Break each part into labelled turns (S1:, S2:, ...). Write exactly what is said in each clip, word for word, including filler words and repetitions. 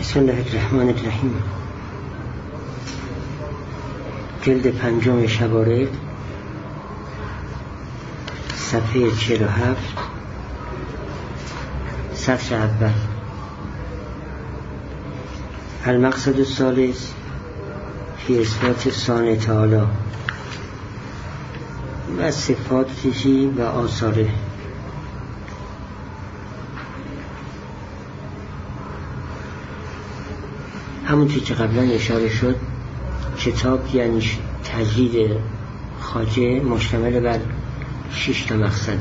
S1: بسم الله الرحمن الرحیم. جلد پنجم شوارق، صفحه چهل و هفت، سطر اول. المقصد الثالث فی اثبات صانع تعالی و صفاته و آثاره. همونطور که قبلا اشاره شد، کتاب یعنی تجدید خواجه مشتمل بر شش تا مقصده.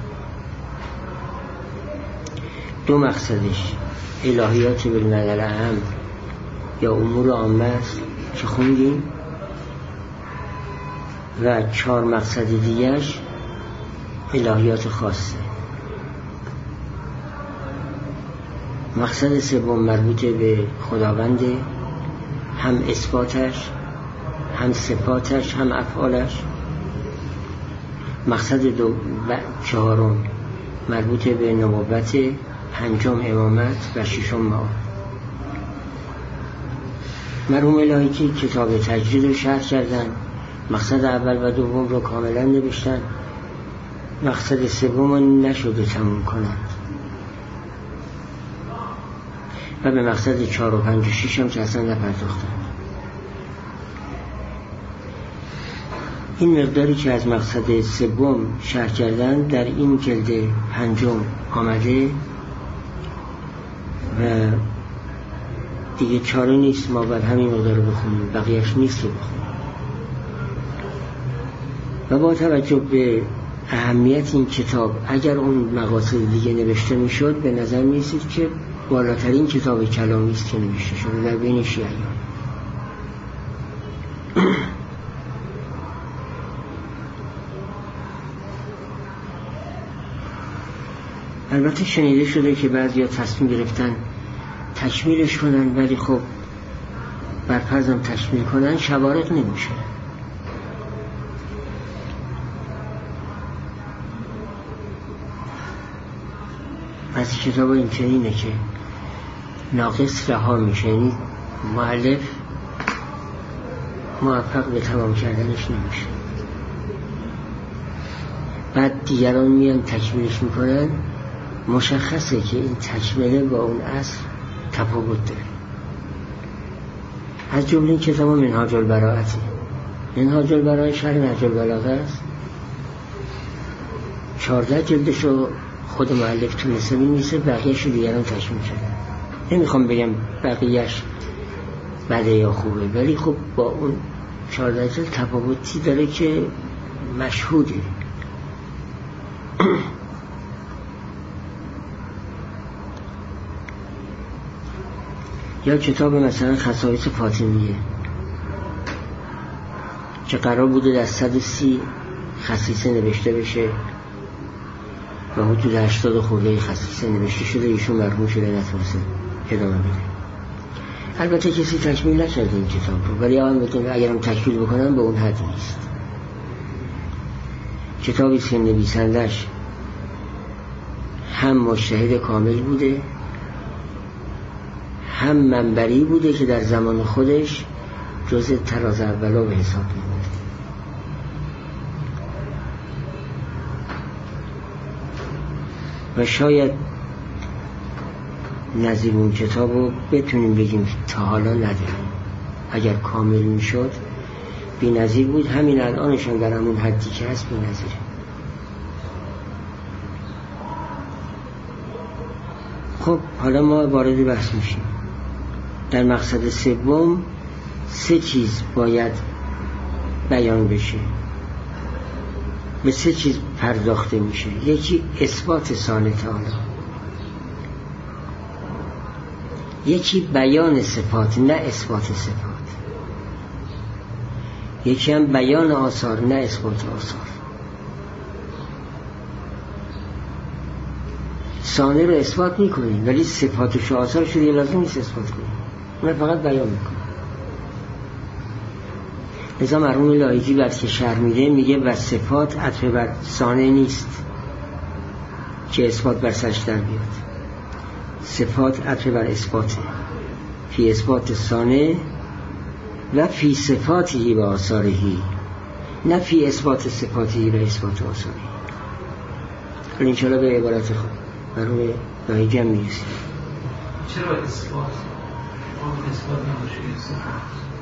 S1: دو مقصدش الهیات بالمعنی الاعم یا امور عامه است که خوندیم، و چهار مقصد دیگرش الهیات خاصه. مقصد سوم مربوط به خداوند، هم اثباتش، هم صفاتش، هم افعالش. مقصد دو چهارم مربوط به نبوت، پنجم امامت و ششم معاد. مرحوم الهی که کتاب تجدید رو شرح کردن، مقصد اول و دوم رو کاملا نوشتن، مقصد سوم رو نشده تموم کنند و به مقصد چهار و پنج و شیش هم که اصلا نپرداختن. این مقداری که از مقصد سوم شرح کردن در این جلد پنجم آمده و دیگه چاره نیست ما بر همین مقدار رو بخونیم، بقیهش نیست رو بخونیم. و با توجه به اهمیت این کتاب، اگر اون مقاصد دیگه نوشته میشد، به نظر میرسید که بالاترین کتاب کلامی است که نوشته شده در بین شیعیان. البته شنیده شده که بعضیا تصمیم گرفتن تکمیلش کنن، ولی خب برپرزم تکمیل کنن شوارق نمیشه. از کتاب این چنینه که ناقص رها میشه، یعنی مؤلف موفق به تمام کردنش نمیشه، بعد دیگران میان تکمیلش میکنن. مشخصه که این تکمیله با اون اصل تفاوت داره. از جمله این کتاب منهاج البراءتی، منهاج البراءه شرح نهج البلاغه است. چهارده جلدش رو خود مؤلف تونسته بنویسه، بقیه‌اش رو دیگران تکمیل کردن. نمیخوام بگم بقیه‌اش بده یا خوبه، ولی خب با اون چهارده جلد تفاوتی داره که مشهوده. یا کتاب مثلا خصایص فاطمیه که قرار بوده در صد و سی خصیصه نوشته بشه و حدود هشتاد خورده خصیصه نوشته شده، ایشون مرحوم شده نتونسته ادامه بده. البته کسی تکمیل نکرده این کتاب رو، ولی اگر هم تکمیل بکنن به اون حدی نیست. کتابی که نویسندش هم مجتهد کامل بوده، هم منبری بوده که در زمان خودش جزء طراز اولا به حساب می‌آمد. و شاید نظیر اون کتاب رو بتونیم بگیم تا حالا نداریم. اگر کامل میشد بی نظیر بود. همین الانشان در همون حدی که هست بی نظیره. خب حالا ما وارد بحث میشیم. در مقصد سوم سه چیز باید بیان بشه، به سه چیز پرداخته میشه. یکی اثبات صانع تعالی، یکی بیان صفات نه اثبات صفات، یکی هم بیان آثار نه اثبات آثار. صانع رو اثبات میکنیم ولی صفاتش و آثارش رو لازم نیست اثبات کنیم، اون فقط بیان میکنیم. لذا مرحوم لایجی وقتی که شرح میده میگه و صفات عطف بر صانع نیست که اثبات بر سرش در بیاد، صفات عطف بر اثباته. فی اثبات صانع و فی صفاتی و آثارهی، نه فی اثبات صفاتی و اثبات آثارهی. حالا انشاءالله به عبارت خود مرحوم ناهی جمع میرسیم.
S2: چرا اثبات؟ اثبات نمیشه صفات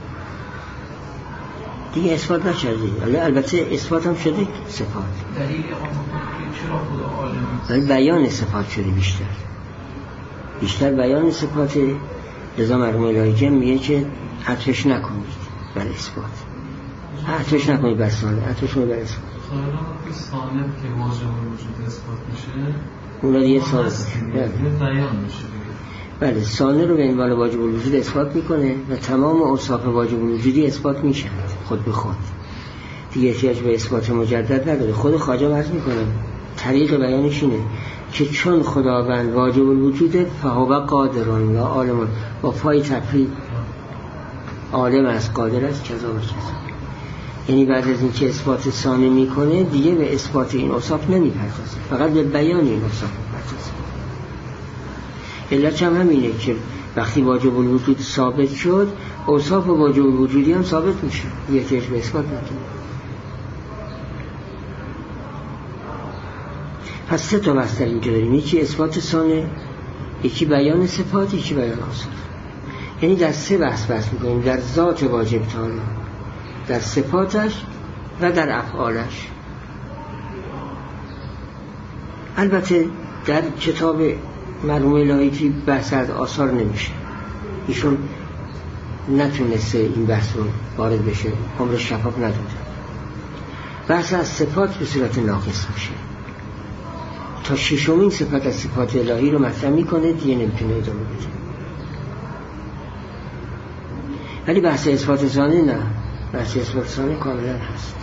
S1: دیگه اثبات نشده. البته اثبات هم شده صفات.
S2: دلیل چرا خدا عالم است؟
S1: ولی بیان صفات شده بیشتر. بیشتر بیان صفات. لذا مرحوم الهی جمع میگه که عطفش نکنید بر اثبات. عطفش نکنید بر صانع، عطفش کنید بر اثبات.
S2: خواهران که صانع که واجب الوجود اثبات میشه
S1: اونا دیگه صانع میشه.
S2: بیان میشه.
S1: بله، صانع رو به عنوان واجب الوجود اثبات میکنه و تمام اوصاف واجب الوجودی اثبات میشن خود به خود، دیگه احتیاج به اثبات مجدد نداره. خود خواجه عرض میکنه طریق بیانش اینه که چون خداوند واجب الوجود فهو قادران یا عالمان، با پای تفرید عالم از قادر است کذا و کذا. یعنی بعد از این که اثبات صانع میکنه دیگه به اثبات این اوصاف نمیپردازه، فقط به بیان این اوصاف میپردازه. علت هم همینه که وقتی واجب الوجود ثابت شد اوصاف واجب الوجودی هم ثابت میشه، یه احتیاج به اثبات نداره. پس سه تا بحث در اینجا داریم، یکی اثبات صانع، یکی بیان صفات، یکی بیان اوصاف. یعنی در سه بحث بحث میکنیم، در ذات واجب تعالی، در صفاتش و در افعالش. البته در کتاب مرحوم الهی که بحث از آثار نمیشه، ایشون نتونسته این بحث رو وارد بشه، عمر شفاف نداده. بحث از صفات به صورت ناقص میشه تا ششمین صفت از صفات الهی رو مطرح میکنه، دیگه نمیتونه ادامه بده. ولی بحث اثبات صانع نه، بحث اثبات صانع کاملا هست.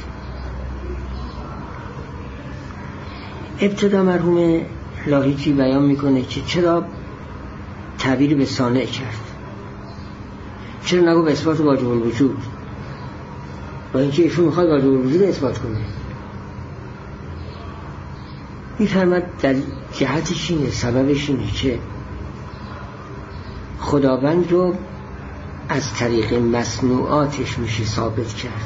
S1: ابتدا مرحوم لاهیجی بیان میکنه که چرا تعبیر به صانع کرد، چرا نگو به اثبات واجب الوجود، با اینکه ایشون میخواد واجب الوجود اثبات کنه. میفرمد در جهتش اینه، سببش اینه که خداوند رو از طریق مصنوعاتش میشه ثابت کرد،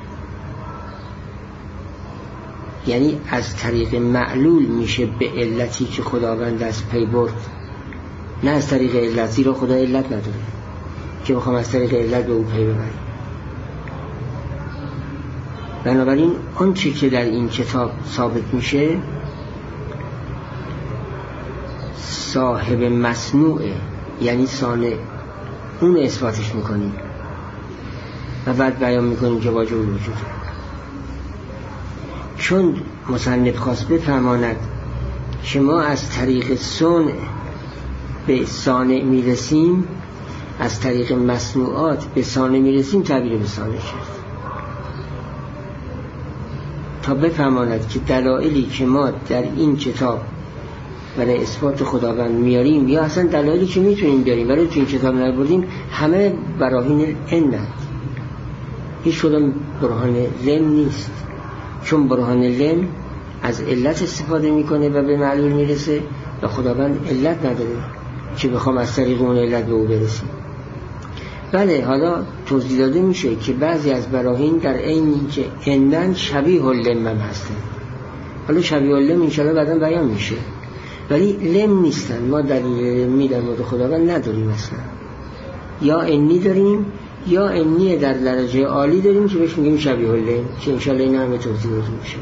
S1: یعنی از طریق معلول میشه به علتی که خداوند از پی برد، نه از طریق علت، زیرا خدا علت نداره که بخوام از طریق علت به او پی ببریم. بنابراین آن چی که در این کتاب ثابت میشه صاحب مصنوعه، یعنی صانع، اون اثباتش میکنیم و بعد بیان میکنیم که واجب الوجوده. چون مصنف خواست بفرماند که ما از طریق صنع به صانع میرسیم، از طریق مصنوعات به صانع میرسیم، تعبیر به صانع کرد تا بفرماند که دلایلی که ما در این کتاب برای اثبات خداوند میاریم یا اصلا دلایلی که میتونیم بیاریم ولی تو این کتاب نبردیم، همه براهین علت، هیچ کدام برهان لم نیست. چون برهان لم از علت استفاده میکنه و به معلول میرسه و خداوند علت نداره که بخوام از طریق اون علت به او برسیم. بله، حالا توضیح داده میشه که بعضی از براهین در عین اینکه عندن شبیه اللم هم هستن، حالا شبیه اللم انشاءالله بعدا بیان میشه، ولی لم نیستن. ما در لمی در مورد خداوند نداریم اصلا، یا انی داریم یا انی در درجه عالی داریم که بهش میگیم شبیه اللم، که انشاءالله این همه توضیح داده میشه.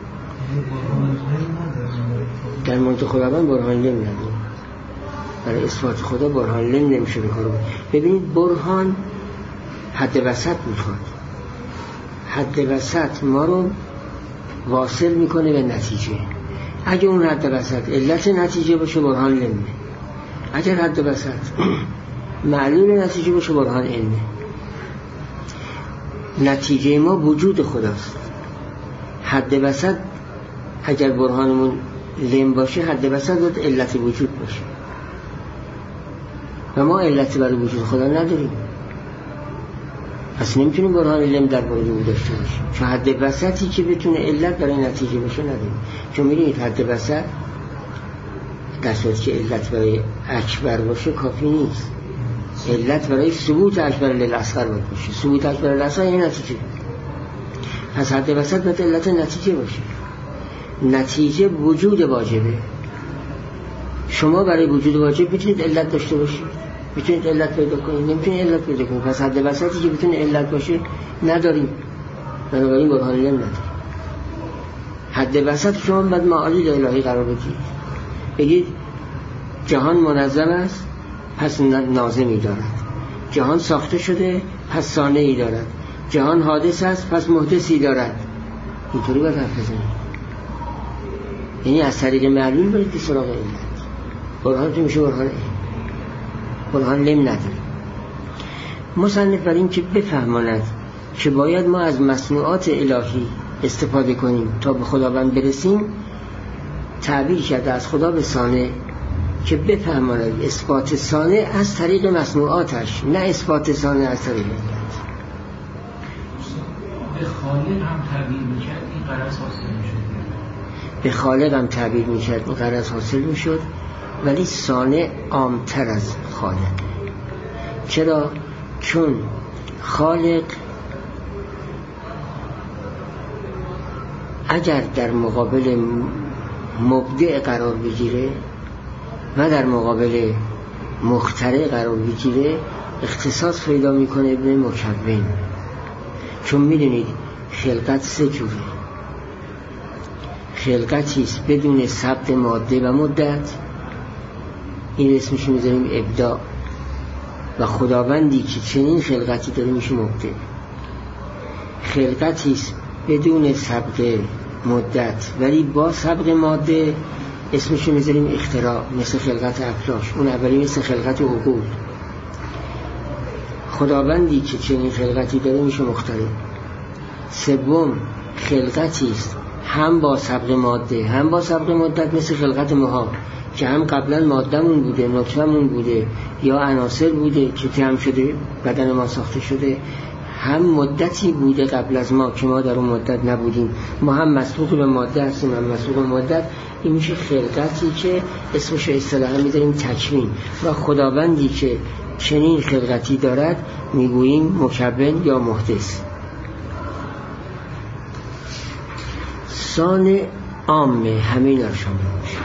S1: در مورد خداوند برهان لم نداریم، برای اثبات خدا برهان لم نمیشه به کار بود. ببینید برهان حد وسط میخواد، حد وسط ما رو واصل میکنه به نتیجه. اگه اون حد وسط علت نتیجه باشه برهان لمه، اگر حد وسط معلول نتیجه باشه برهان علمه. نتیجه ما وجود خداست، حد وسط اگر برهانمون لم باشه حد وسط باید علت وجود باشه و ما علت برای وجود خدا نداریم، پس نمیتونیم برهان لم در مورد او داشته باشیم، چون حد وسطی که بتونه علت برای نتیجه باشه نداریم. چون میدونید حد وسط در صورتی که علت برای اکبر باشه کافی نیست، علت برای ثبوت اکبر للاصغر باید باشه. ثبوت اکبر للاصغر یعنی نتیجه. پس حد وسط باید علت نتیجه باشه. نتیجه وجود واجبه. شما برای وجود واجب میتونید علت داشته باشید، میتونید علت پیدا کنید، نمیتونید علت پیدا کنید. پس حد وسطی که بتونه علت باشه نداریم، بنابراین برهان لم نداریم. حد وسط شما باید معالج الهی قرار بدید، بگید جهان منظم است پس ناظمی دارد، جهان ساخته شده پس صانعی دارد، جهان حادث است پس محدثی دارد. اینطوری باید حرف بزنید. یعنی از طریق معلول برید سراغ علت. برهان تو میشه برهان برهان لم نداریم. مصنف بر این که بفهماند که باید ما از مصنوعات الهی استفاده کنیم تا به خداوند برسیم، تعبیر کرده از خدا به صانع که بفهماند اثبات صانع از طریق مصنوعاتش، نه اثبات صانع از طریق علت.
S3: به خالق هم تعبیر میکرد این غرض حاصل میشد.
S1: به خالق هم تعبیر میکرد این غرض حاصل میشد، ولی صانع عامتر از خالق. چرا؟ چون خالق اگر در مقابل مبدع قرار بگیره و در مقابل مخترع قرار بگیره، اختصاص پیدا میکنه به مکون. چون میدونید خلقت سه جوره. خلقتی است بدون ثبت ماده و مدت، این اسمش میذاریم ابداع، و خداوندی که چنین خلقتی داره میشه مبدع. خلقتی است بدون سبق مدت ولی با سبق ماده، اسمش میذاریم اختراع، مثل خلقت افلاک. اون اولی مثل خلقت عقول. خداوندی که چنین خلقتی داره میشه مخترع. سوم خلقتی است هم با سبق ماده هم با سبق مدت، مثل خلقت ماها که هم قبلا مادهمون بوده، نطفه‌مون بوده یا عناصر بوده که جمع شده بدن ما ساخته شده، هم مدتی بوده قبل از ما که ما در اون مدت نبودیم. ما هم مسبوق به ماده هستیم هم مسبوق به مدت. این میشه خلقتی که اسمش اصطلاحاً میذاریم تکوین. و خداوندی که چنین خلقتی دارد میگوییم مکون یا محدث. صانع عامه همه اینا رو شامل میشه،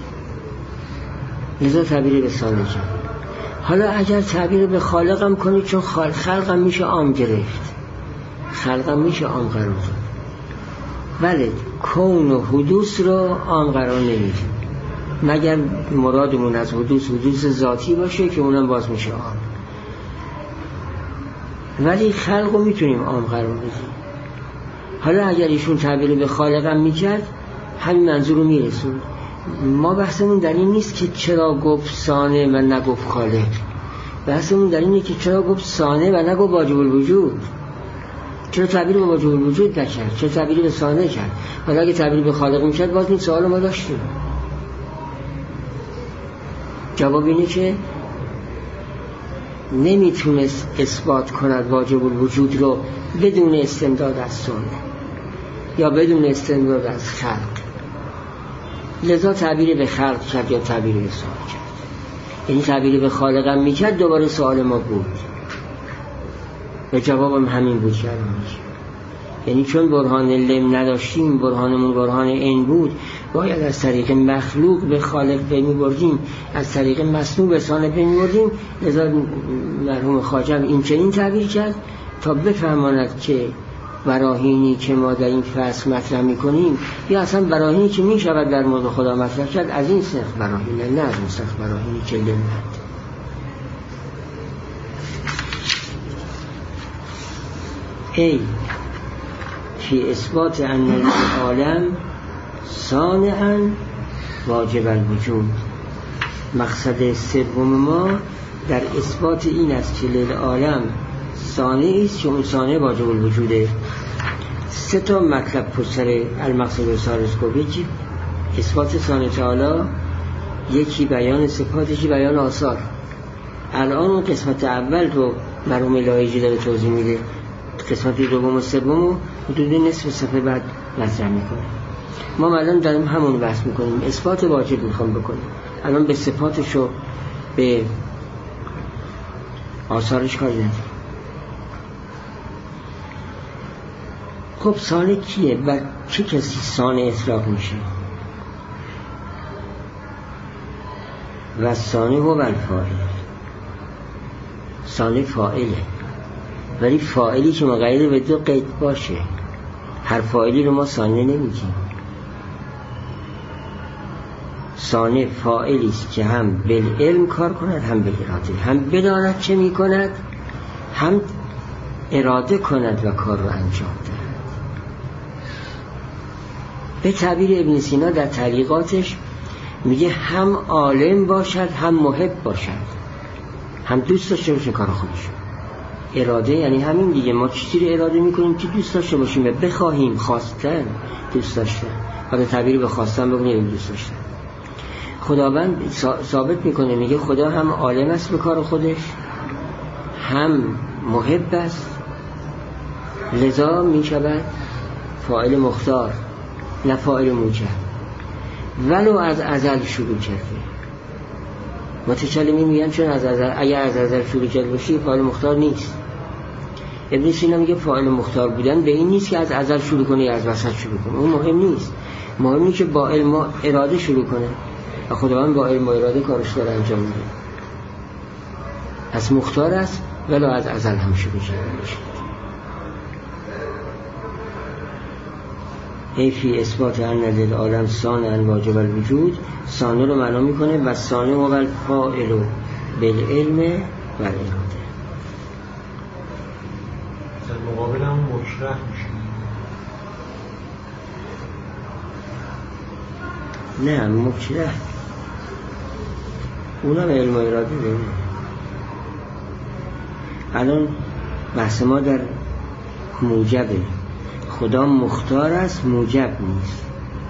S1: لذا تعبیر به صانع کرد. حالا اگر تعبیر به خالق هم کنید، چون خلق هم میشه عام گرفت، خلق هم میشه عام قرار داد، ولی کون و حدوث رو عام قرار نمیدیم، مگر مرادمون از حدوث حدوث ذاتی باشه که اونم باز میشه عام. ولی خلق رو میتونیم عام قرار بدیم. حالا اگر ایشون تعبیر به خالق هم میکرد، همین منظور رو میرسون. ما بحثمون در این نیست که چرا گفت صانع و نگفت خالق، بحثمون در اینه که چرا گفت صانع و نگفت واجب الوجود، چرا تعبیر به واجب الوجود نکرد، چرا تعبیر به صانع کرد. حالا اگه تعبیر به خالق میکرد باز این سوال ما داشتیم. جواب اینه که نمیتونست اثبات کند واجب الوجود رو بدون استمداد از صانع یا بدون استمداد از خلق، لذا تعبیر به خلق کرد یا تعبیر به صانع کرد. یعنی تعبیر به خالق هم میکرد، دوباره سوال ما بود و جوابم همین بود که یعنی چون برهان لم نداشتیم، برهانمون برهان این بود، باید از طریق مخلوق به خالق بمیبردیم، از طریق مصنوع به صانع بمیبردیم. لذا مرحوم خواجه این چنین تعبیر کرد تا بفهماند که براهینی که ما در این فصل مطرح میکنیم یا اصلا براهینی که میشود در مورد خدا مطرح کرد از این سخت براهینه، نه از این سخت براهینی که لم ند. ای فی اثبات ان العالم صانعا واجب الوجود. مقصد سوم ما در اثبات این است که للعالم صانعی است که اون صانع واجب الوجوده. سه تا مطلب پسر المقصد الثالث گفت. یکی اثبات صانع تعالی، یکی بیان صفات، یکی بیان آثار. الان اون قسمت اول رو مرحوم لایجی داره توضیح میده، قسمت دوم و سوم رو حدود نصف صفحه بعد مطرح میکنه. ما الان داریم همون بحث میکنیم، اثبات واجب میخوام بکنیم. الان به صفاتش و به آثارش کاری نداره. خب صانع کیه و چه کسی صانع اطلاق میشه؟ و صانع و الفاعل. صانع فاعله، ولی فاعلی که مقید به دو قید باشه. هر فاعلی رو ما صانع نمیگیم. صانع فاعلی است که هم بالعلم کار کند، هم بالاراده، هم بداند چه میکند، هم اراده کند و کار رو انجام دهد. به تعبیر ابن سینا در تعلیقاتش میگه هم عالم باشد هم محب باشد، هم دوست داشته باشه کار خودش. اراده یعنی همین دیگه، ما چیزی رو اراده میکنیم که دوست داشته باشیم و بخواهیم. خواستن، دوست داشتن، حالا تعبیر به خواستن بگیم دوست داشتن. خداوند ثابت میکنه، میگه خدا هم عالم است به کار خودش، هم محب است، لذا میشود فاعل مختار نه فاعل موجب، ولو از ازل شروع کرده. متکلمی میگن چون از ازل، اگر از ازل شروع کرده باشی فاعل مختار نیست. ابن سینا میگه فاعل مختار بودن به این نیست که از ازل شروع کنه یا از وسط شروع کنه، اون مهم نیست. مهم اینه که با علم و اراده شروع کنه و خداوند با علم و اراده کارش داره انجام میده. پس مختار است ولو از ازل هم شروع کرده باشه. ای فی اثبات ان للعالم صانعا واجب الوجود، صانع رو معنا میکنه و صانع و الفاعل بالعلم و اراده.
S4: در مقابل هم مکره میشه.
S1: نه مکره اونم علم و اراده داره. الان بحث ما در موجبه. خدا مختار است، موجب نیست.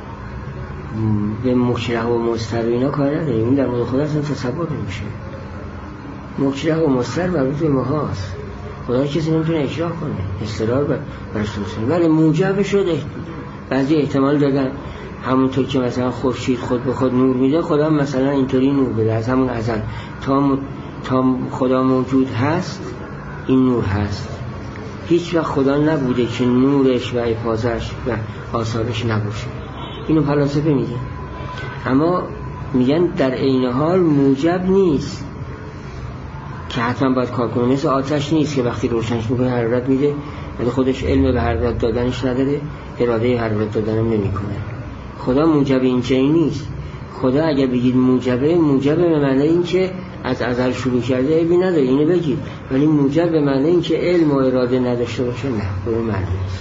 S1: به مکره و مضطر و اینا کار نداره. اون در مورد خدا اصلا تصور نمیشه. مکره و مضطر مربوط به ما هاست. خدا کسی نمیتونه اجرا کنه، اصرار برش کنه. ولی موجب شده. بعضی احتمال دادن همونطور که مثلا خورشید خود به خود نور میده، خدا مثلا اینطوری نور بده از همون ازل. تا, م... تا خدا موجود هست این نور هست. هیچ وقت خدا نبوده که نورش و افاظش و آثارش نباشه. اینو فلاسفه میگن. اما میگن در عین حال موجب نیست که حتما باید کار کنه. مثل آتش نیست که وقتی روشنش میکنه حرارت میده، ولی خودش علم به حرارت دادنش نداره، اراده حرارت دادنم نمیکنه. خدا موجب این چنین نیست. خدا اگر بگید موجبه، موجبه به معنی این که از ازل شروع کرده عیبی نداره، اینو بگید. ولی موجب به معنی این که علم و اراده نداشته باشه، نه، به اون معنی نیست.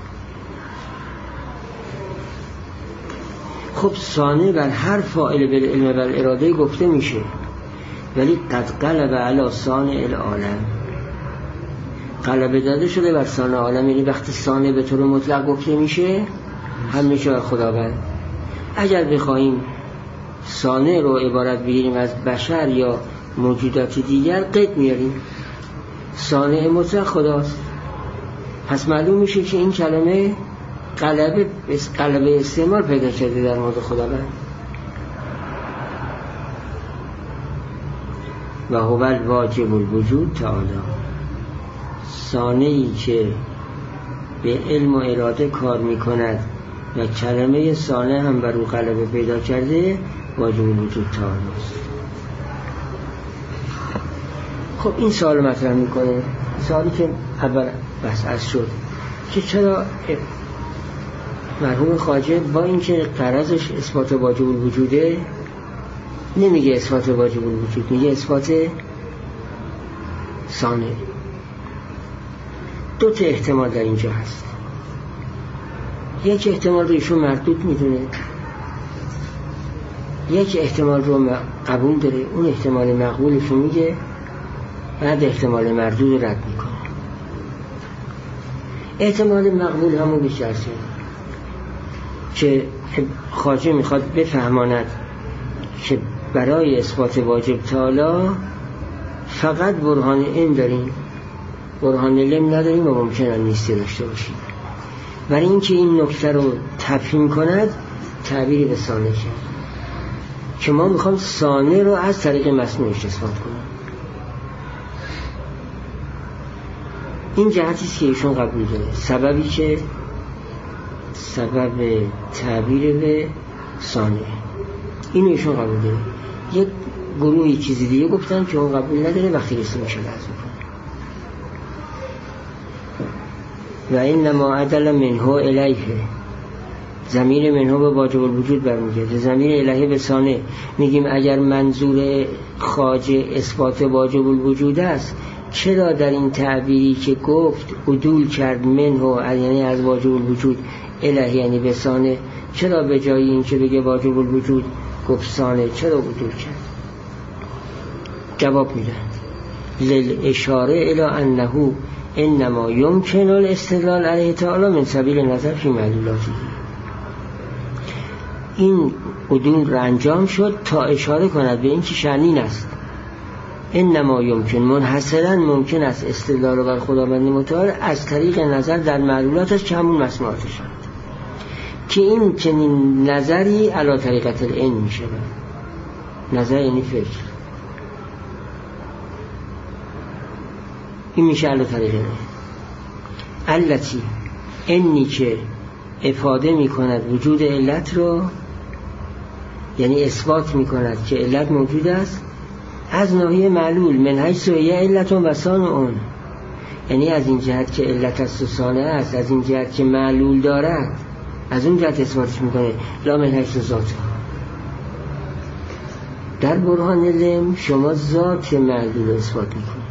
S1: خب صانع بر هر فاعل بالعلم و اراده گفته میشه، ولی قد قلب علی صانع العالم، غلبه داده شده بر صانع عالم. یعنی وقتی صانع به طور مطلق گفته میشه هم میشه بر خداوند. اگر بخوایم صانع رو عبارت بگیریم از بشر یا موجودات دیگر، قید میاریم صانع مطلق خداست. پس معلوم میشه که این کلمه غلبه غلبه استعمال پیدا شده در مورد خداوند. و هو الواجب الوجود تعالی، صانعی که به علم و اراده کار میکند و کلمه صانع هم بر او غلبه پیدا کرده، واجب الوجود تعالی است. خب این سوال مطرح میکنه، سوالی که اول بحث از شد که چرا مرحوم خواجه با اینکه غرضش اثبات واجب الوجوده نمیگه اثبات واجب الوجود، میگه اثبات صانع. دو تا احتمال در اینجا هست. یک احتمال رو ایشون مردود میدونه، یک احتمال رو قبول داره. اون احتمال مقبولشون میگه، بعد احتمال مردود رد میکنه. احتمال مقبول همون بیشتر که خواجه میخواد بفهماند که برای اثبات واجب تعالی فقط برهان علم داریم، برهان علم نداریم و ممکنه نیستی داشته باشیم. برای اینکه این نکته رو تفهیم کند تعبیری به صانع کرد که ما میخوام صانع رو از طریق مصنوعش اثبات کنیم. این جهتیست که ایشون قبول داره. سببی که سبب تعبیر به ثانیه اینو ایشون قبول داره. یک گروهی چیزی دیگه گفتن که اون قبول نداره، وقتی رسیم میشه لحظه کنه. و اینما عدل منه الیه، ضمیر منه به واجب الوجود برمیگرده، ضمیر الیه به ثانیه. میگیم اگر منظور خواجه اثبات واجب الوجود است، چرا در این تعبیری که گفت عدول کرد منه یعنی از واجب الوجود الیه یعنی به ثانیه، چرا به جای این که بگه واجب الوجود گفت ثانیه، چرا عدول کرد؟ جواب میدن للاشاره الی انه انما یمکن الاستدلال علیه تعالی من سبیل نظر فی معلولاته. این عدول را انجام شد تا اشاره کند به این که شأنین است. انما یمکن منحصرا ممکن است استدلال بر خداوند متعال از طریق نظر در معلولاتش که همون مسموعاتش هست، که این چنین نظری علی طریقت العین می شود. نظر یعنی فکر، این میشه علی طریق العین. التی اینی که افاده می کند وجود علت رو، یعنی اثبات می کند که علت موجود است از ناحیه معلول من حیث هی علت و ثانیه، یعنی از این جهت که علت است و ثانیه است، از این جهت که معلول دارد، از اون جهت اثباتش میکنه، لا من حیث ذات. در برهان لم شما ذات معلول اثبات میکنید،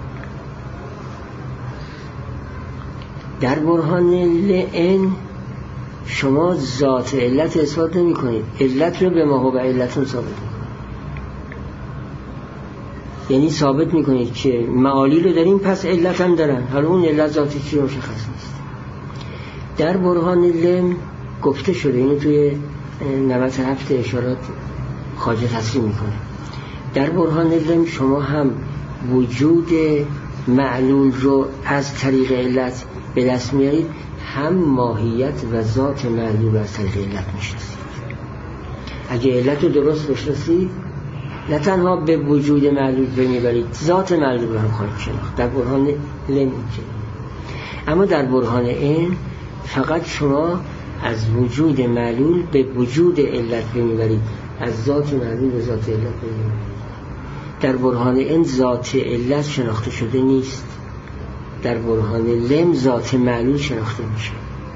S1: در برهان لئن شما ذات علت اثبات نمی کنید، علت رو به ما هو علتون ثابت میکنید. یعنی ثابت میکنید که معالی رو داریم پس علت هم دارن، حالا اون علت ذاتی چی مشخص نیست. در برهان لم گفته شده، اینو توی نوت هفت اشارات خواجه تصریح میکنه. در برهان لم شما هم وجود معلول رو از طریق علت به دست میارید، هم ماهیت و ذات معلول از طریق علت میشناسید. اگه علت رو درست بشناسید، نه تنها به وجود معلول بمیبرید، ذات معلول رو هم خواهید شناخت. در برهان لم. اما در برهان این فقط شما از وجود معلول به وجود علت بمیبرید، از ذات معلول به ذات علت بمیبرید. در برهان این ذات علت شناخته شده نیست، در برهان لم ذات معلول شناخته میشه.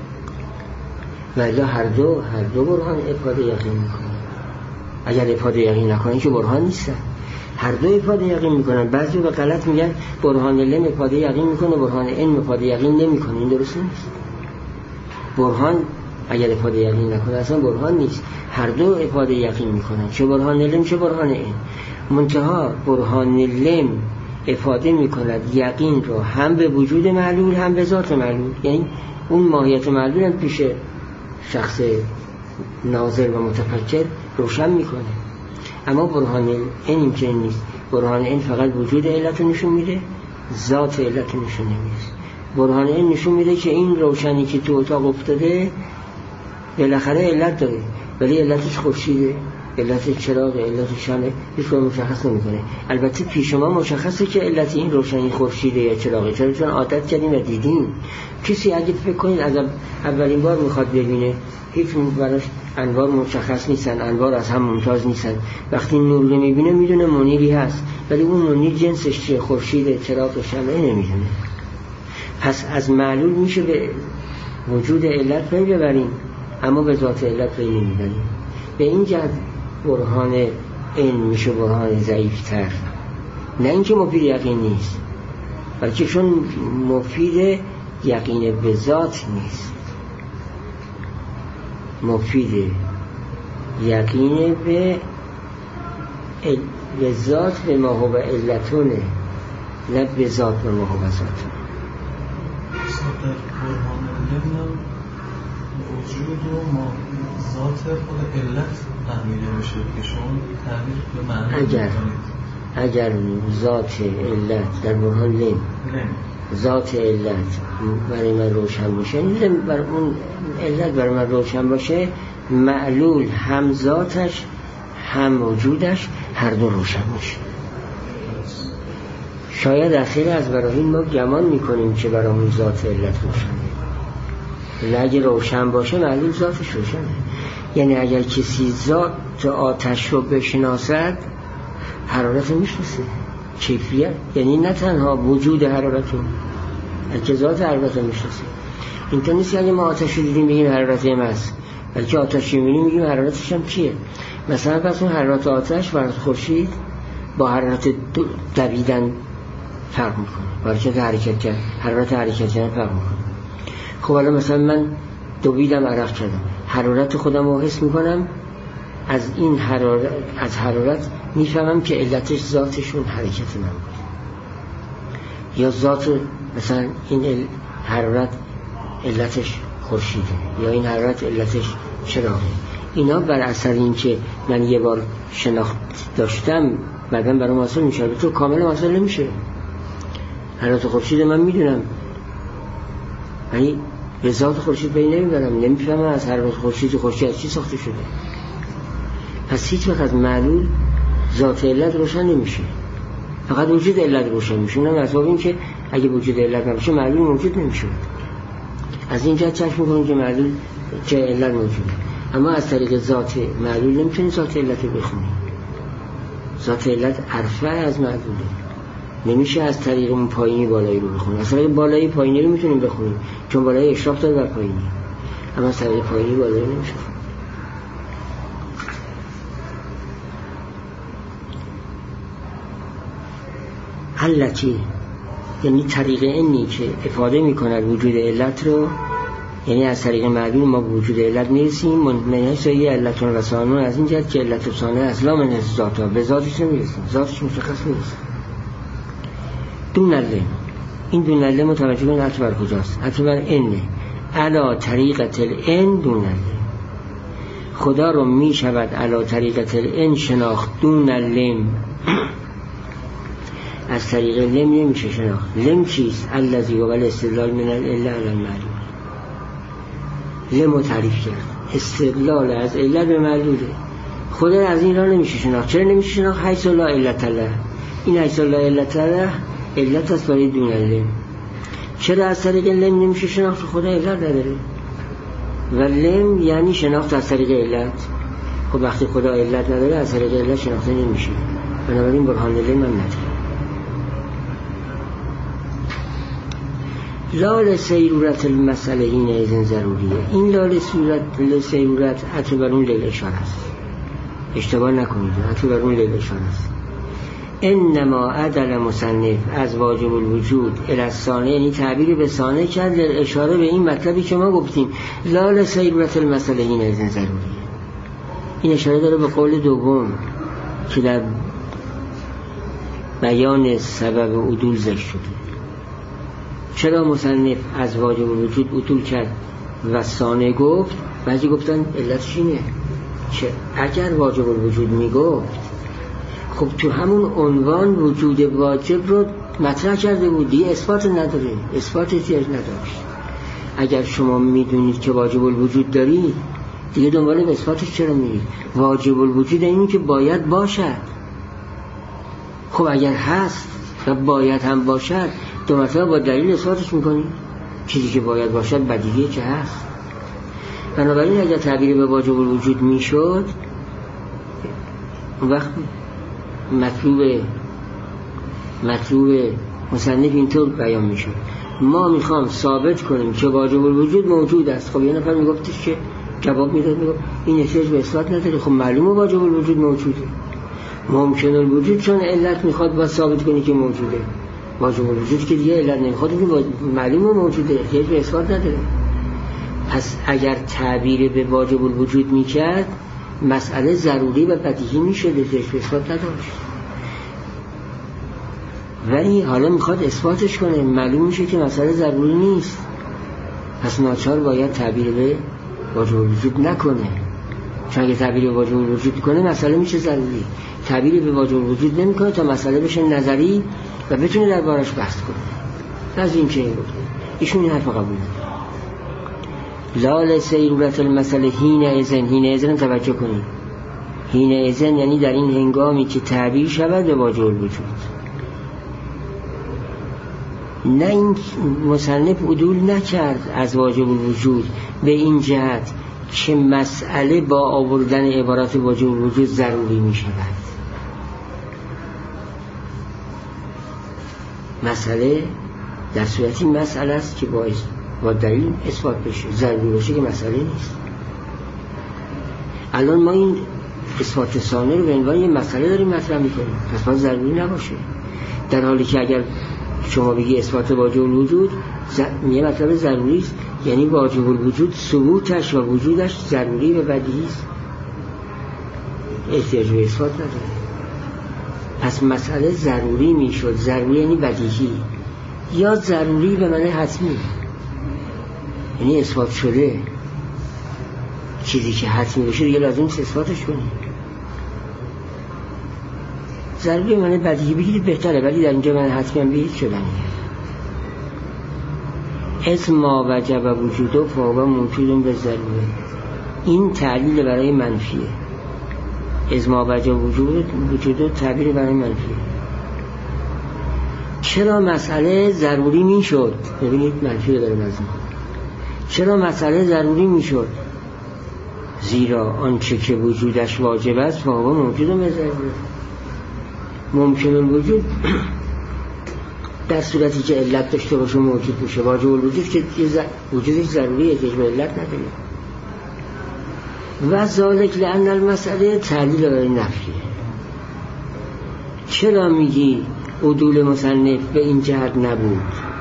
S1: ولی هر دو هر دو برهان افاده یقین میکنن. اگر افاده یقین نکنن که برهان نیستن. هر دو افاده یقین میکنن. بعضی به غلط میگن برهان لم افاده یقین میکنه، برهان این افاده یقین نمیکنه. این درست نیست. برهان اگر افاده یقین نکنه اصلا برهان نیست. هر دو افاده یقین میکنن، چه برهان لم چه برهان این. منتها برهان لم افاده میکند یقین رو هم به وجود معلول هم به ذات معلول، یعنی اون ماهیت معلول هم پیش شخص ناظر و متفکر روشن میکنه. اما برهان این امکان نیست. برهان این فقط وجود علت نشون میده، ذات علت نشون نمیده. برهان این نشون میده که این روشنی که تو اتاق افتاده بالاخره علت داره، ولی علتش خورشیده، علت چراغ، علت شمع، هیچ کدوم مشخص نمیکنه. البته پیش ما مشخصه که علت این روشنی خورشیده یا چراغه، چرا؟ چون عادت کردیم و دیدیم. کسی اگه فکر کنید از اولین بار میخواد ببینه، هیچ براش انوار مشخص نیستن، انوار از هم ممتاز نیستن. وقتی نور رو میبینه میدونه منیری هست، ولی اون منیر جنسش چیه، خورشیده، چراغ، شمع، نمیدونه. پس از معلول میشه به وجود علت پی ببریم، اما به ذات علت پی نمیبریم. به این جهت برهان این میشه برهان ضعیفتر، نه اینکه مفید یقین نیست، بلکه چون مفید یقین به ذات نیست، مفید یقین به به ذات به ما هو علتونه، نه به ذات به ما هو ذاتونه.
S2: در برهان علم وجود و ما ذات خود علت فهمیده میشه که شما تعبیر به معنی
S1: اگر اگر ذات علت در برهان لم ذات علت برای من روشن باشه، لم بر اون علت برای من روشن باشه، معلول هم ذاتش هم وجودش هر دو روشن باشه. شاید در خیلی از براهین ما گمان میکنیم که برامون ذات علت روشنه، اگه روشن باشه معلوم ذاتش روشنه. یعنی اگر کسی ذات آتش رو بشناسد حرارت رو میشناسه، کیفیت، یعنی نه تنها وجود حرارت رو، بلکه ذات حرارت رو میشناسه. اینطور نیست که اگه ما آتش رو دیدیم بگیم حرارت هم هست، بلکه آتش رو میبینیم میگیم حرارتش هم چیه. مثلا پس اون حرارت آتش و خورشید با حرارت دویدن فرق میکنه، با حرکت حرکت کرد، حرارت حرکت کردن فرق میکنه. خب حالا مثلا من دویدم عرق کردم، حرارت خودم رو حس میکنم، از این حرارت از حرارت میفهمم که علتش ذاتشون حرکت من بود، یا ذات مثلا این حرارت علتش خورشیده، یا این حرارت علتش چراغه. اینا بر اثر این که من یه بار شناخت داشتم بعدا برام حاصل میشه، تو کامل حاصل نمیشه. حرارت خورشید من میدونم، یعنی به ذات خورشید پی نمیبرم، نمیفهمم از حرارت خورشید خورشید از چی ساخته شده. پس هیچ وقت از معلول ذات علت روشن نمیشه، فقط وجود علت روشن میشه. اونم از باب این که اگه وجود علت نباشه معلول موجود نمیشه. از اینجا چشم میکنیم که معلول که علت موجوده، اما از طریق ذات معلول نمیتونی ذات علت رو بخونی. ذات علت عرفه از معلوله، نمیشه از طریق اون پایینی بالایی رو بخونیم. از طریق بالایی پایینی رو میتونیم بخونیم چون بالایی اشراف داره بر پایینی، اما از طریق پایینی بالایی نمیشه. علتی یعنی طریق اینی که افاده میکند وجود علت رو، یعنی از طریق معلول ما به وجود علت میرسیم. منحنی سایی علتون رسانون از این جهت که علت افسانه اصلا من از ذاتا به ذاتش نمیرسیم، ذاتش مشخص نیست. دون علم، این دون علم متوجه کنید حتی بر کجاست؟ حتی بر اینه علا طریقت الان دون علم. خدا رو میشود علا طریقت الان شناخت، دون علم از طریق لم نمیشه شناخت. لم چیست؟ الذی هو الاستدلال من العله علی المعلول. لم رو تعریف کرد، استدلال از علت به معلوله. خدا از این راه نمیشه شناخت. چرا نمیشه شناخت؟ حیث لا علت له. این حیث لا علت له علت است برای دون لم. چرا از طریق لم نمیشه شناخت؟ خدا علت نداره و لم یعنی شناخت از طریق علت. خب وقتی خدا علت نداره از طریق علت شناخته نمیشه، بنابراین برهان لم هم نداره. لال سیرورت المسئله این ایزن ضروریه. این لال سیرورت سیرورت حتی بر اون لیل اشاره است، اشتباه نکنید، حتی بر اون لیل اشاره است. انما عدل مصنف از واجب الوجود الاسانه، یعنی تعبیر به سانه کرد اشاره به این مطلبی که ما گفتیم لال سیرورت المسئله این ایزن ضروریه. این اشاره داره به قول دوم که در بیان سبب عدول ذکر شده. چرا مصنف از واجب الوجود عدول کرد و ثانه گفت؟ بعضی گفتن علتش اینه که اگر واجب الوجود میگفت خب تو همون عنوان وجود واجب رو مطرح کرده بود، دیگه اثبات نداره، اثبات احتیاج نداشت. اگر شما میدونید که واجب الوجود دارید دیگه دنبال به اثباتش چرا میرید؟ واجب الوجود اینه که باید باشد. خب اگر هست و باید هم باشد دو مرتبه با دلیل اثباتش میکنی. چیزی که باید باشد بدیهیه که هست. بنابراین اگر تعبیر به واجب الوجود میشد اون وقت مطلوب مطلوب مصنف اینطور بیان میشد: ما میخوام ثابت کنیم که واجب الوجود موجود است. خب یه نفر میگفتش که جواب میداد میگفت این احتیاج به اثبات نداره. خب معلومه واجب الوجود موجوده. ممکن الوجود چون علت میخواد با ثابت کنی که موجوده، واجب الوجود که دیگه علت نمیخواد که معلومه موجوده، احتیاج به اثبات نداره. پس اگر تعبیر به واجب الوجود میکرد مسئله ضروری و بدیهی میشد، احتیاج به اثبات نداشت. ولی حالا میخواد اثباتش کنه، معلوم میشه که مسئله ضروری نیست، پس ناچار باید تعبیر به واجب الوجود نکنه. چون اگه تعبیر به واجب الوجود کنه مسئله میشه ضروری. تعبیر به واجب الوجود نمیکنه تا مسئله بشه نظری و بتونه دربارش بحث کنه. از این که این گفته ایشون این حرف قبول نداره. لال سیرورت المسئله هین ازن، هین ازن توجه کنید، هین ازن یعنی در این هنگامی که تعبیر شود به واجب الوجود. نه این مصنف عدول نکرد از واجب الوجود به این جهت که مسئله با آوردن عبارات واجب الوجود ضروری می شود. مسئله در صورتی مسئله است که با, با دلیل اثبات بشه، ضروری باشه که مسئله نیست. الان ما این اثبات ثانیه رو به عنوان یه مسئله داریم مطرح میکنیم، پس باید ضروری نباشه، در حالی که اگر شما بگی اثبات واجب الوجود یه مطلب ضروری است، یعنی واجب الوجود ثبوتش و وجودش ضروری و بدیهی است، احتیاج به اثبات نداره. پس مسئله ضروری میشد. ضروری یعنی بدیهی، یا ضروری به معنی حتمی، یعنی اثبات شده. چیزی که حتمی بشه دیگه لازم نیست اثباتش کنی. ضروری به معنی بدیهی بگیرید بهتره، ولی در اینجا معنی حتمی هم بگیرید شدنیه. اسم ما وجب وجوده فهو موجود به ضروره. این تعلیل برای منفیه. اسم ما وجب وجوده تعبیر برای منفیه. چرا مسئله ضروری می شد؟ ببینید منفی رو داره نظم. چرا مسئله ضروری می شد؟ زیرا آنچه که وجودش واجب است فهو موجود به ضروره. ممکن الوجود در صورتی که علت داشته باشه موجود باشه. واجب الوجود که وجودش ضروریه که به علت نداره. و ذالک لأن المسئله تعلیل برای نفیه. چرا میگی عدول مصنف به این جهت نبود؟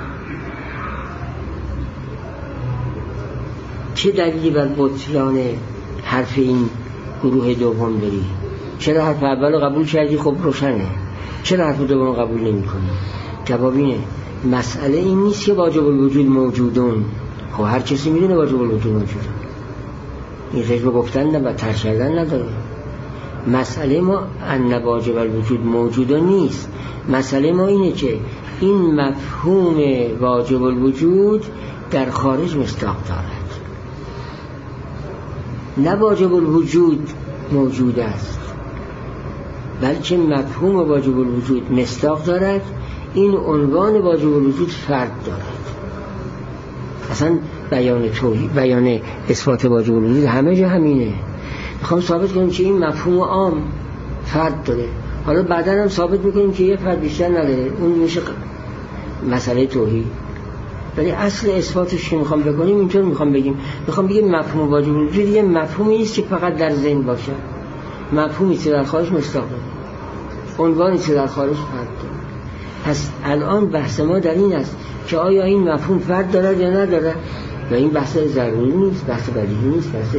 S1: چه دلیلی بر بطلان حرف این گروه دوم داری؟ چرا حرف اول رو قبول کردی؟ خب روشنه. چرا حرف دوم قبول نمی کنی؟ جواب اینه مسئله این نیست که واجب الوجود موجودون. خب هر کسی میدونه واجب الوجود موجوده، این غیر گفتن و ترک کردن نداره. مسئله ما ان واجب الوجود موجودون نیست. مسئله ما اینه که این مفهوم واجب الوجود در خارج مصداق دارد، نه واجب الوجود موجود است، بلکه مفهوم واجب الوجود مصداق دارد. این عنوان واجب الوجود فرد دارد. اصلا بیان توحید، بیان اثبات واجب الوجود همه جا همینه. میخوام ثابت کنیم که این مفهوم عام فرد داره، حالا بعدا هم ثابت میکنیم که یه فرد بیشتر نداره، اون میشه مسئله توحید. ولی اصل اثباتش که میخوام بکنیم اینطور میخوام بگیم، میخوام بگیم مفهوم واجب الوجود یه مفهومی نیست که فقط در ذهن باشه، مفهومی که در خارج مصداق داره، عنوانی که در خارج فرد داره. پس الان بحث ما در این است که آیا این مفهوم فرد داره یا نداره، و این بحث ضروری نیست، بحث بدیهی نیست، بحث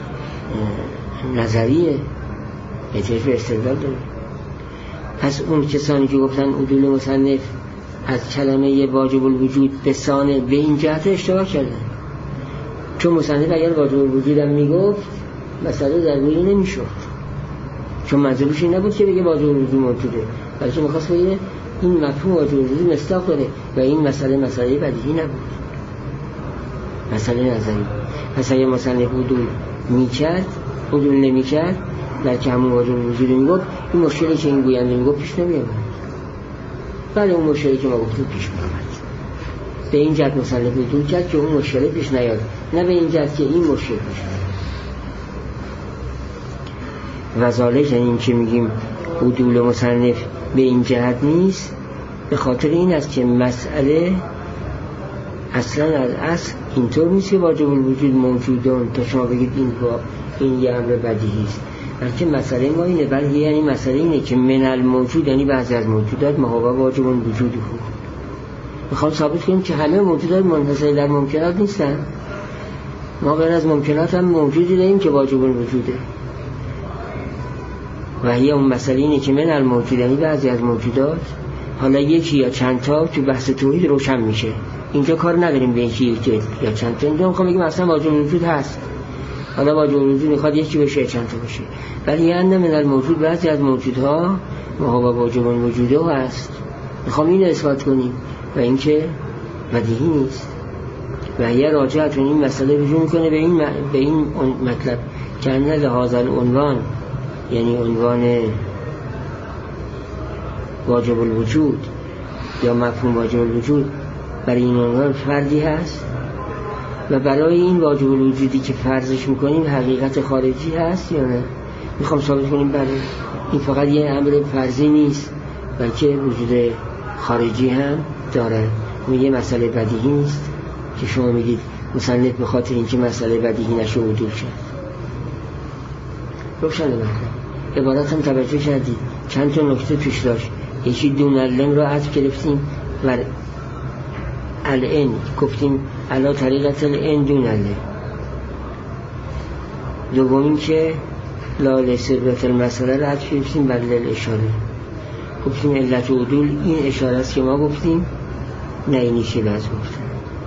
S1: نظریه، احتیاج به استدلال داره. پس اون کسانی که گفتن عدول مصنف از کلمه واجب الوجود به سانه به این جهت اشتباه کردن، چون مصنف اگر واجب الوجود هم میگفت مسئله ضروری نمیشد، چون منظورش این نبود که بگه واجب الوجود موجوده، بلکه میخواست بگه این مفهوم واجب الوجود مصداق داره و این مسئله مسئله بدیهی نبود، مسئله نظری. پس اگه مصنف عدول میکرد عدول نمیکرد در که همون واجب الوجود میگفت، این مشکلی که این گوینده میگفت پیش نمیامد. بله اون مشکلی که ما گفتیم پیش میامد. به این جهت مصنف عدول کرد که اون مشکلی پیش نیاد، نه به این جهت که این مشکل پیش نیاد. و ذالک یعنی این که میگیم عدول مصنف به این جهت نیست، به خاطر این است که مسئله اصلا از اصل اینطور نیست که واجب الوجود موجودون تا شما بگید این با این یه امر بدیهی است، بلکه مسئله ما اینه، بلکه یعنی مسئله اینه که من الموجود یعنی بعضی از موجودات ما هو واجب الوجود هو. میخوام ثابت کنیم که همه موجودات منحصر در ممکنات نیستن، ما غیر از ممکنات هم موجودی داریم که واجب الوجوده. و هی اون مسئله اینه که من الموجود یعنی بعضی از موجودات، حالا یکی یا چند تا تو بحث توحید روشن میشه. اینجا کار نداریم به یکی یا چند تا، اینجا میخوام بگیم اصلا واجب الوجود هست، حالا واجب الوجود میخواد یکی بشه چند تا بشه، ولی یعنی من الموجود بعضی از موجودها ما هو واجب الوجود هست. میخوام این اثبات کنیم و اینکه بدیهی نیست. و یه راجعتون این مسئله رجوع میکنه به این به این مطلب که ان لهذا العنوان یعنی عنوان واجب الوجود یا مفهوم واجب الوجود برای این عنوان فردی هست و برای این واجب الوجودی که فرضش میکنیم حقیقت خارجی هست یا نه. میخوام ثابت کنیم برای این فقط یه امر فرضی نیست بلکه وجود خارجی هم داره و یه مسئله بدیهی نیست که شما میگید مصنف به خاطر اینکه مسئله بدیهی نشه عدول شد. روشن مطلب عبارت هم توجه کردید چند تا نکته توش داشت. یکی دون اللم را عطف گرفتیم و الان گفتیم علا طریقت الان دون اللم. دومین که لا لسربت المسئله را عطف گرفتیم بر لیل اشاره گفتیم علت و عدول این اشاره است که ما گفتیم نه اینیشی باز گفتیم.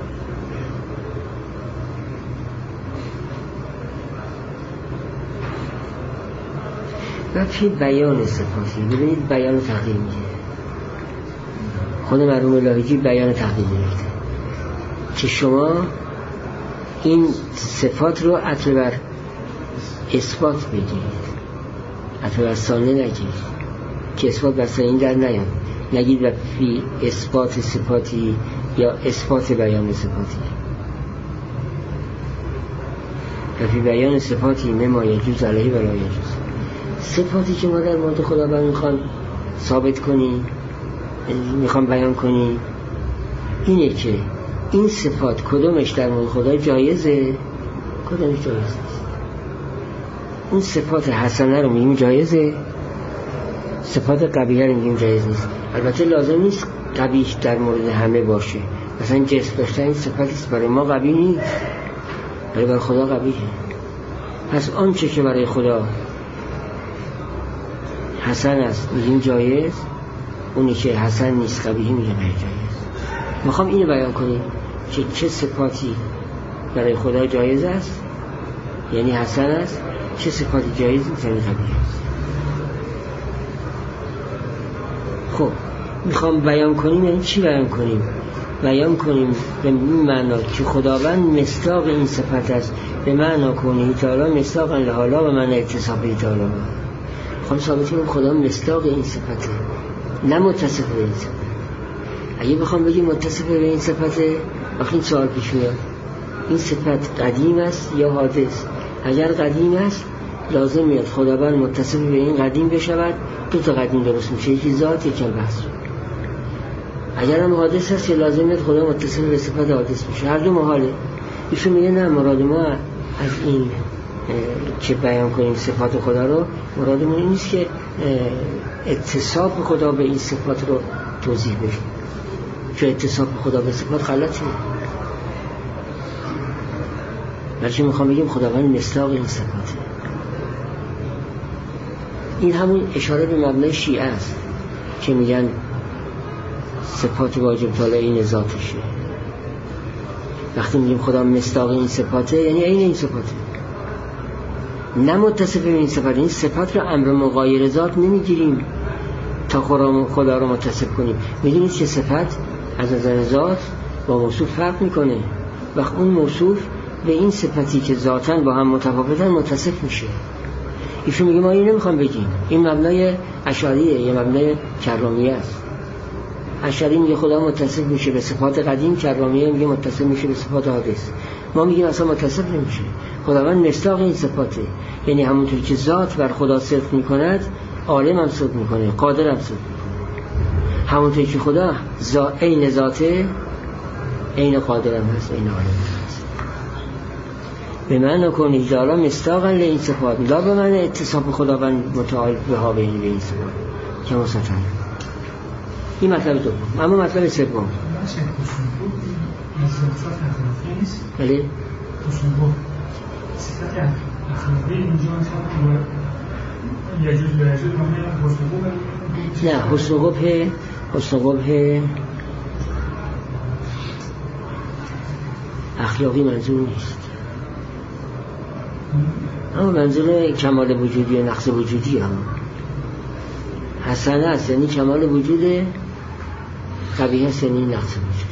S1: و فی بیان صفاتی ببینید بیان تقدیر میگه خود مرحوم لاهیجی بیان تقدیر گرفته که شما این صفات رو عطف بر اثبات بگیرید عطف بر ثانیه نگیرید که اثبات بر ثانیه در نیاد نگید و فی اثبات صفاتی یا اثبات بیان صفاتی و فی بیان صفاتی مما یجوز علیه و لا یجوز. صفاتی که ما در مورد خداوند میخوان ثابت کنیم میخوان بیان کنیم اینه که این صفات کدومش در مورد خدا جایزه کدومش جایز نیست. اون صفات حسنه رو میگیم جایزه صفات قبیحه رو میگیم جایز نیست. البته لازم نیست قبیح در مورد همه باشه. مثلا جسم داشتن این صفاتی برای ما قبیح نیست ولی برای خدا قبیحه. پس آنچه که برای خدا حسن است میگیم جایز اونی که حسن نیست قبیحی میگیم جایز. میخوام اینو بیان کنیم که چه صفاتی برای خدا جایز است یعنی حسن است چه صفاتی جایز نیست یعنی قبیح است. خب میخوام بیان کنیم یعنی چی بیان کنیم؟ بیان کنیم به این معنا که خداوند مصداق این صفت است به معنا کنه تعالی مصداقا لحالا و معنی اتصافی تعالی. خواهم ثابت کنم خدا مصداق این صفته نه متصف به این صفت. اگه بخوام بگیم متصف به این صفته وقتی این سوال پیش میاد این صفت قدیم است یا حادث. اگر قدیم است لازم میاد خداوند متصف به این قدیم بشود دو تا قدیم درست میشه یکی ذات یکی بحث. اگر هم حادث هست لازم میاد خدا متصف به صفت حادث بشه. هر دو محاله. ایشون میگه نه مراد ما از این که بیان کنیم صفات خدا رو مرادمون این نیست که اتصاف خدا به این صفات رو توضیح بدیم چون اتصاف خدا به صفات غلطه بلکه میخوام بگیم خداوند مصداق این صفاته. این همون اشاره به مبنای شیعه است که میگن صفات واجب تعالی این ذاتشه. وقتی میگیم خدا مصداق این صفاته یعنی این این صفاته نه متصف به این صفات. این صفات رو امر مغایر ذات نمیگیریم تا خدا رو متصف کنیم. میدونید که صفت از نظر ذات با موصوف فرق میکنه وقت اون موصوف به این صفتی که ذاتاً با هم متفاوتن متصف میشه. ایشون میگه ما این نمیخوام بگیم این مبنای اشعریه یا مبنای کرامیه است. اشعری میگه خدا متصف میشه به صفات قدیم کرامیه میگه متصف میشه به صفات حادث. ما میگیم اصلا متصف نمیشه. خداوند مصداق این صفاته یعنی همونطور که ذات بر خدا صدق میکند عالم هم صدق میکنه قادر هم صدق میکنه. همونطور که خدا زا... عین ذاته عین قادر هم هست عین عالم هست. به معنی کنید دارا مصداقا لین صفات لا به معنی اتصاف خداوند متعال به ها بین به این صفات که مستطعه. این مطلب دوم. اما مطلب سوم بله
S5: صفت اخلاقی اینجا یجوز به یجوز
S1: نه حسن قبح حسن قبح اخلاقی منظور نیست اما منظور کمال وجودی و نقص وجودی هم حسنه است یعنی کمال وجود قبیح است یعنی نقص وجود.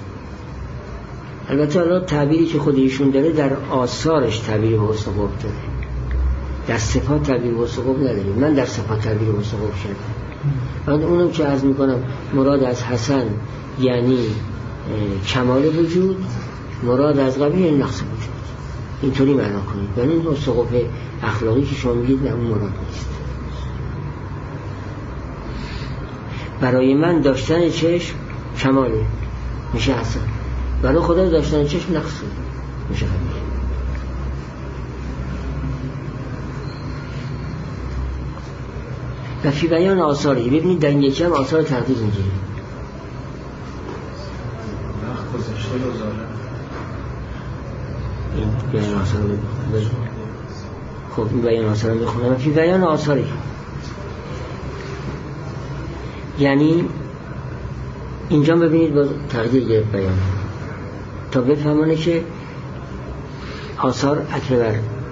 S1: البته الان تعبیری که خود ایشون داره در آثارش تعبیر به حسن قبح داره در صفات تعبیر به حسن قبح نداره. من در صفات تعبیر به حسن قبح کردم من اونم که عرض میکنم مراد از حسن یعنی کمال وجود، مراد از قبیح یعنی نقص وجود. اینطوری معنا کنید. ولی این سقوط اخلاقی که شما میگید نه، اون مراد نیست. برای من داشتن چشم کماله، میشه حسن. برای خدا داشتن چشم نقصه، میشه قبیح. و فی بیان آثاری، ببینید در این یکی هم آثار تقدیر میگیریم.
S2: وقت گذشته رو داره
S1: این بیان آثار رو بخونم. خب این بیان آثار رو بخونم. فی بیان آثاری یعنی اینجا ببینید با تقدیر گرفت بیان تا بفهمانه که آثار اکبر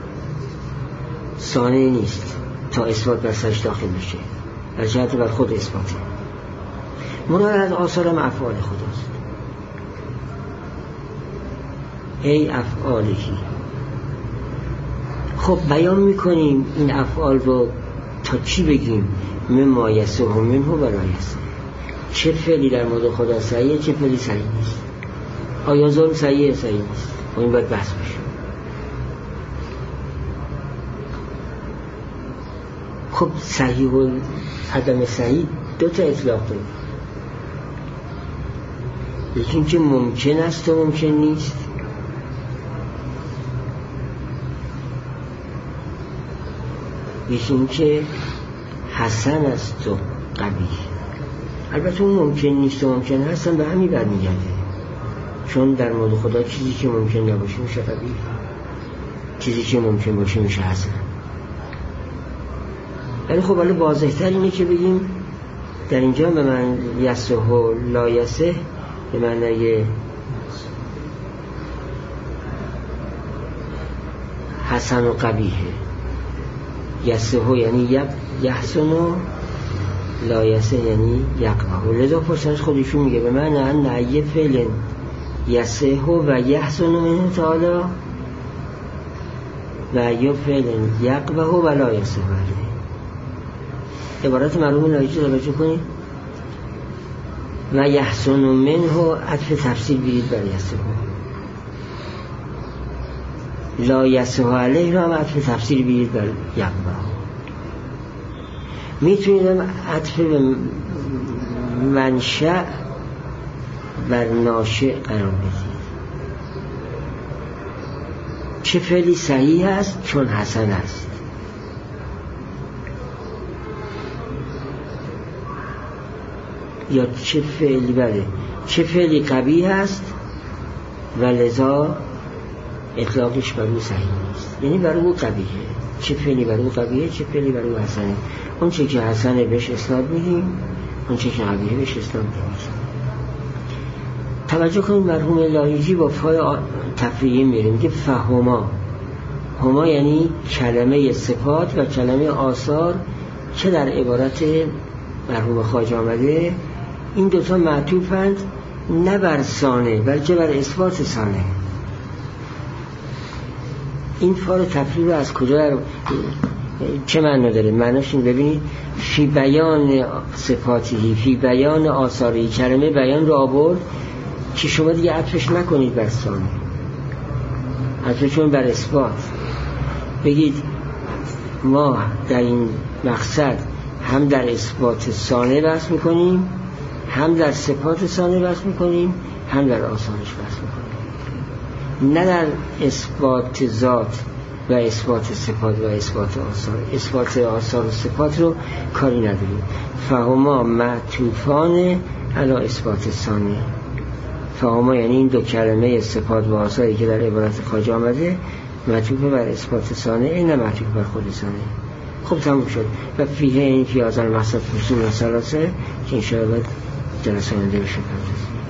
S1: ثانیه نیست تا اثبات بر سرش داخل میشه، از جهت بر خود اثباته. مراد از آثار هم افعال خداست. ای افعالی. خب بیان میکنیم این افعال رو تا چی بگیم؟ مما یسه و منه و لا یسه. چه فعلی در مورد خدا صحیحه، چه فعلی صحیح نیست. آیا ظلم صحیحه صحیح نیست؟ و این باید بحث بشه. خب صحیح و عدم صحیح دو تا اطلاق داره. یکی که ممکن است و ممکن نیست. یکی این که حسن است و قبیح. البته اون ممکن نیست و ممکن هستن به همین برمیگرده، چون در مورد خدا چیزی که ممکن نباشه میشه قبیح، چیزی که ممکن باشه میشه حسن. ولی خب ولی واضح‌تر اینه که بگیم در اینجا به من یسه و لا یسه به معنی حسن و قبیحه. یسه و یعنی یحسن و لا یسه یعنی یقبح. لذا پرسنش خودشون میگه به معنی ان ای فعل یسه و یحسن منه تعالی و ای فعل یقبح و لا یسه. عبارت مرحوم لایجی رو توجه کنید. و یحسن منه عطف تفسیر بیرید بر یسه لا یسه علیه رو هم عطف تفسیر بیرید بر یقبح. میتونید هم عطف منشأ بر ناشئ قرار بدید. چه فعلی صحیح است چون حسن است، یا چه فعلی بله چه فعلی قبیح است و لذا اطلاقش بر او صحیح نیست، یعنی بر او قبیحه. چه فعلی بر او قبیحه، چه فعلی بر او حسنه. اون چه که حسنه بهش اسناد میدیم، اون چه که قبیحه بهش اسناد میدیم. توجه کنید مرحوم لاهیجی با فای تفریعی میریم که فهما. هما یعنی کلمه صفات و کلمه آثار که در عبارت مرحوم خواجه آمده. این دوتا معطوفند نه بر ثانه بلکه بر اثبات ثانه. این فار تفریع رو از کجا در چه معنی داره؟ معنیش این ببینید فی بیان صفاتی فی بیان آثاری. کلمه بیان رو آورد که شما دیگه عطفش نکنید بر ثانه، عطفشون بر اثبات. بگید ما در این مقصد هم در اثبات ثانه بحث میکنیم، هم در صفات ثانه بحث میکنیم، هم در آثارش بحث میکنیم. نه در اثبات ذات و اثبات صفات و اثبات آثار. اثبات آثار و صفات رو کاری نداریم. فهما معطوفان علی اثبات ثانه. فهما یعنی این دو کلمه صفات و آثاری که در عبارت خواجه آمده معطوف بر اثبات ثانه، این نه معطوف بر خود ثانه. خب تموم شد. و فیه این فی آزار مقصد فصول و سلاسه که انشاءالله جلسه آینده بشه.